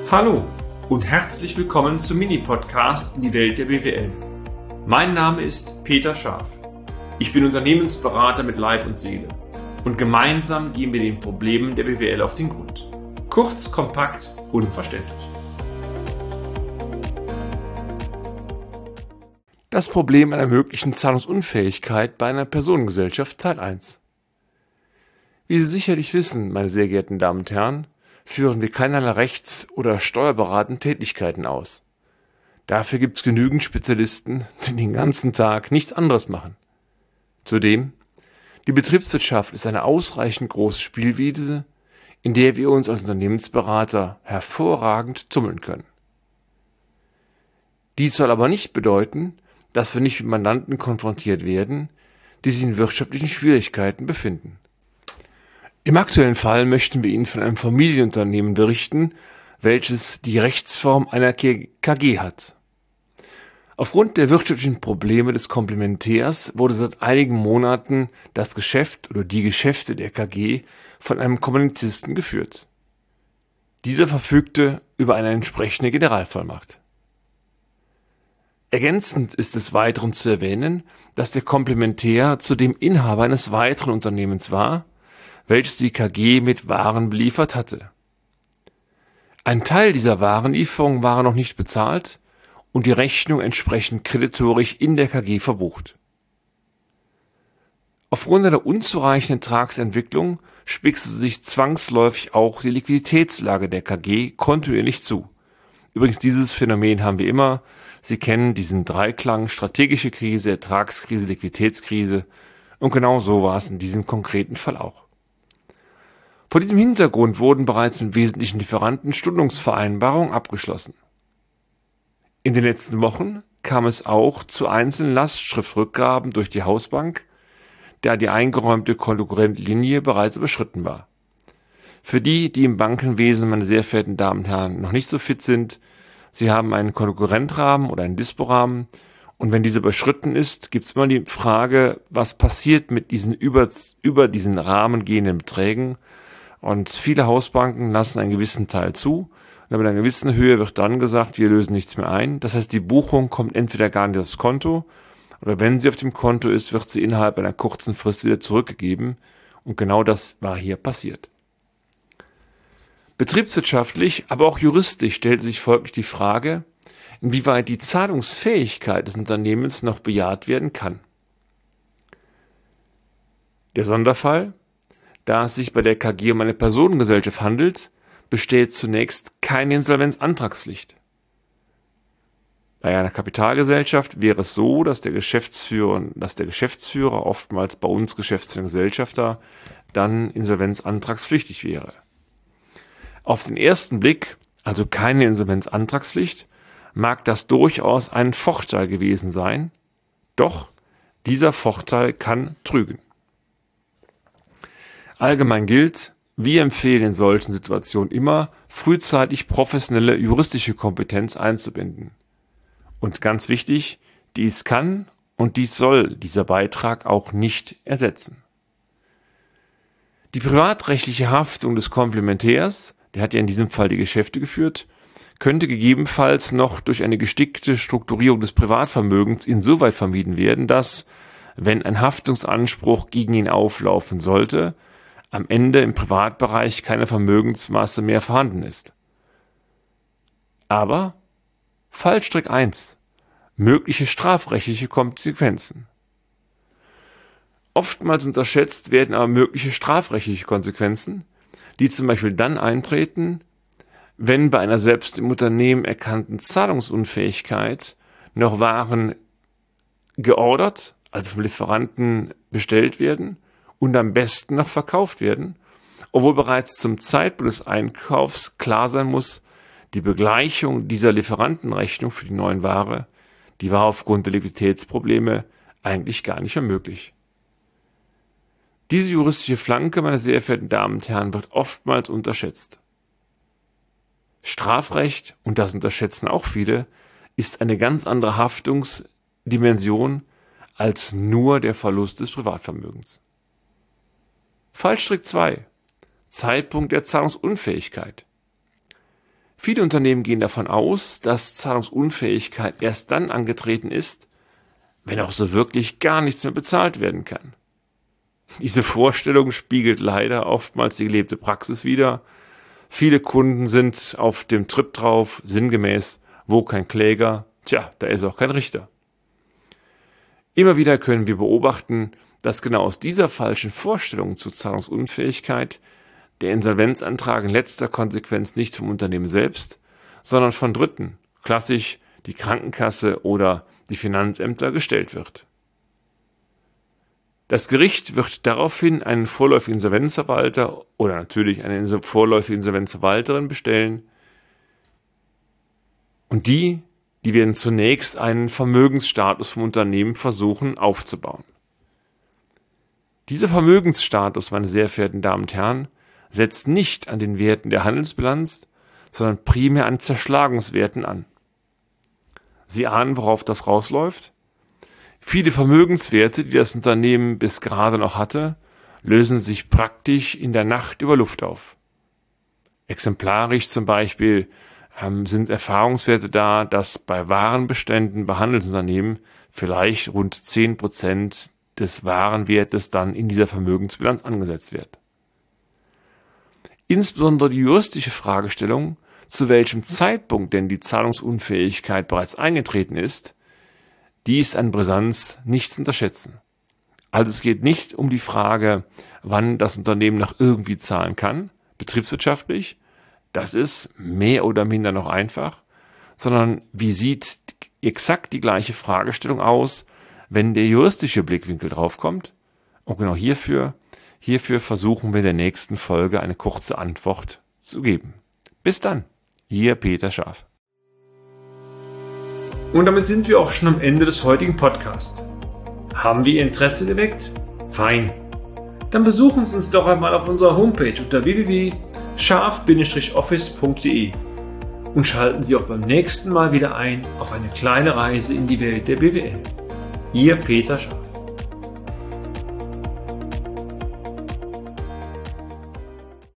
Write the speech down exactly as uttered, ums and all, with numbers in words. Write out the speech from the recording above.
Hallo und herzlich willkommen zum Mini-Podcast in die Welt der B W L. Mein Name ist Peter Scharf. Ich bin Unternehmensberater mit Leib und Seele und gemeinsam gehen wir den Problemen der B W L auf den Grund. Kurz, kompakt, unverständlich. Das Problem einer möglichen Zahlungsunfähigkeit bei einer Personengesellschaft Teil eins. Wie Sie sicherlich wissen, meine sehr geehrten Damen und Herren, führen wir keinerlei rechts- oder steuerberatende Tätigkeiten aus. Dafür gibt es genügend Spezialisten, die den ganzen Tag nichts anderes machen. Zudem, die Betriebswirtschaft ist eine ausreichend große Spielwiese, in der wir uns als Unternehmensberater hervorragend tummeln können. Dies soll aber nicht bedeuten, dass wir nicht mit Mandanten konfrontiert werden, die sich in wirtschaftlichen Schwierigkeiten befinden. Im aktuellen Fall möchten wir Ihnen von einem Familienunternehmen berichten, welches die Rechtsform einer K G hat. Aufgrund der wirtschaftlichen Probleme des Komplementärs wurde seit einigen Monaten das Geschäft oder die Geschäfte der K G von einem Komplementisten geführt. Dieser verfügte über eine entsprechende Generalvollmacht. Ergänzend ist des Weiteren zu erwähnen, dass der Komplementär zudem Inhaber eines weiteren Unternehmens war, welches die K G mit Waren beliefert hatte. Ein Teil dieser Warenlieferung war noch nicht bezahlt und die Rechnung entsprechend kreditorisch in der K G verbucht. Aufgrund einer unzureichenden Ertragsentwicklung spitzte sich zwangsläufig auch die Liquiditätslage der K G kontinuierlich zu. Übrigens, dieses Phänomen haben wir immer. Sie kennen diesen Dreiklang: strategische Krise, Ertragskrise, Liquiditätskrise, und genau so war es in diesem konkreten Fall auch. Vor diesem Hintergrund wurden bereits mit wesentlichen Lieferanten Stundungsvereinbarungen abgeschlossen. In den letzten Wochen kam es auch zu einzelnen Lastschriftrückgaben durch die Hausbank, da die eingeräumte Konkurrentlinie bereits überschritten war. Für die, die im Bankenwesen, meine sehr verehrten Damen und Herren, noch nicht so fit sind, Sie haben einen Konkurrentrahmen oder einen Disporahmen, und wenn dieser überschritten ist, gibt es immer die Frage, was passiert mit diesen über, über diesen Rahmen gehenden Beträgen. Und viele Hausbanken lassen einen gewissen Teil zu. Und mit einer gewissen Höhe wird dann gesagt, wir lösen nichts mehr ein. Das heißt, die Buchung kommt entweder gar nicht aufs Konto, oder wenn sie auf dem Konto ist, wird sie innerhalb einer kurzen Frist wieder zurückgegeben. Und genau das war hier passiert. Betriebswirtschaftlich, aber auch juristisch stellt sich folglich die Frage, inwieweit die Zahlungsfähigkeit des Unternehmens noch bejaht werden kann. Der Sonderfall: Da es sich bei der K G um eine Personengesellschaft handelt, besteht zunächst keine Insolvenzantragspflicht. Bei einer Kapitalgesellschaft wäre es so, dass der Geschäftsführer, dass der Geschäftsführer, oftmals bei uns Geschäftsführender Gesellschafter, dann insolvenzantragspflichtig wäre. Auf den ersten Blick, also keine Insolvenzantragspflicht, mag das durchaus ein Vorteil gewesen sein, doch dieser Vorteil kann trügen. Allgemein gilt, wir empfehlen in solchen Situationen immer, frühzeitig professionelle juristische Kompetenz einzubinden. Und ganz wichtig, dies kann und dies soll dieser Beitrag auch nicht ersetzen. Die privatrechtliche Haftung des Komplementärs, der hat ja in diesem Fall die Geschäfte geführt, könnte gegebenenfalls noch durch eine gestickte Strukturierung des Privatvermögens insoweit vermieden werden, dass, wenn ein Haftungsanspruch gegen ihn auflaufen sollte, am Ende im Privatbereich keine Vermögensmasse mehr vorhanden ist. Aber Fallstrick eins: mögliche strafrechtliche Konsequenzen. Oftmals unterschätzt werden aber mögliche strafrechtliche Konsequenzen, die zum Beispiel dann eintreten, wenn bei einer selbst im Unternehmen erkannten Zahlungsunfähigkeit noch Waren geordert, also vom Lieferanten bestellt werden und am besten noch verkauft werden, obwohl bereits zum Zeitpunkt des Einkaufs klar sein muss, die Begleichung dieser Lieferantenrechnung für die neuen Ware, die war aufgrund der Liquiditätsprobleme eigentlich gar nicht mehr möglich. Diese juristische Flanke, meine sehr verehrten Damen und Herren, wird oftmals unterschätzt. Strafrecht, und das unterschätzen auch viele, ist eine ganz andere Haftungsdimension als nur der Verlust des Privatvermögens. Fallstrick zwei: Zeitpunkt der Zahlungsunfähigkeit. Viele Unternehmen gehen davon aus, dass Zahlungsunfähigkeit erst dann angetreten ist, wenn auch so wirklich gar nichts mehr bezahlt werden kann. Diese Vorstellung spiegelt leider oftmals die gelebte Praxis wider. Viele Kunden sind auf dem Trip drauf, sinngemäß, wo kein Kläger, tja, da ist auch kein Richter. Immer wieder können wir beobachten, dass genau aus dieser falschen Vorstellung zur Zahlungsunfähigkeit der Insolvenzantrag in letzter Konsequenz nicht vom Unternehmen selbst, sondern von Dritten, klassisch die Krankenkasse oder die Finanzämter, gestellt wird. Das Gericht wird daraufhin einen vorläufigen Insolvenzverwalter oder natürlich eine vorläufige Insolvenzverwalterin bestellen und die, die werden zunächst einen Vermögensstatus vom Unternehmen versuchen aufzubauen. Dieser Vermögensstatus, meine sehr verehrten Damen und Herren, setzt nicht an den Werten der Handelsbilanz, sondern primär an Zerschlagungswerten an. Sie ahnen, worauf das rausläuft? Viele Vermögenswerte, die das Unternehmen bis gerade noch hatte, lösen sich praktisch in der Nacht über Luft auf. Exemplarisch zum Beispiel ähm, sind Erfahrungswerte da, dass bei Warenbeständen bei Handelsunternehmen vielleicht rund zehn Prozent des Warenwertes dann in dieser Vermögensbilanz angesetzt wird. Insbesondere die juristische Fragestellung, zu welchem Zeitpunkt denn die Zahlungsunfähigkeit bereits eingetreten ist, die ist an Brisanz nicht zu unterschätzen. Also es geht nicht um die Frage, wann das Unternehmen noch irgendwie zahlen kann, betriebswirtschaftlich, das ist mehr oder minder noch einfach, sondern wie sieht exakt die gleiche Fragestellung aus, wenn der juristische Blickwinkel draufkommt? Und genau hierfür Hierfür versuchen wir in der nächsten Folge eine kurze Antwort zu geben. Bis dann, Ihr Peter Scharf. Und damit sind wir auch schon am Ende des heutigen Podcasts. Haben wir Ihr Interesse geweckt? Fein. Dann besuchen Sie uns doch einmal auf unserer Homepage unter w w w punkt scharf Bindestrich office punkt de und schalten Sie auch beim nächsten Mal wieder ein auf eine kleine Reise in die Welt der B W L. Ihr Peter Scharf.